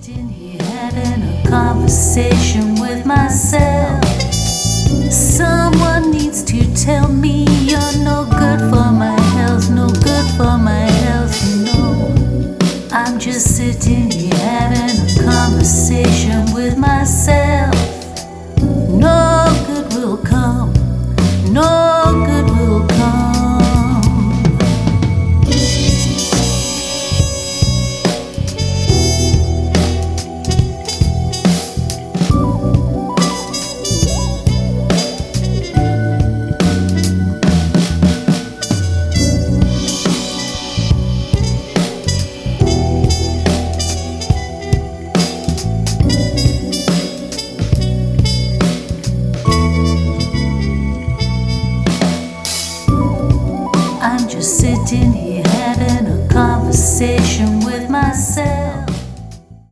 sitting here having a conversation with myself. Someone needs to tell me you're no good for my health, no good for my health, no. I'm just sitting here having a conversation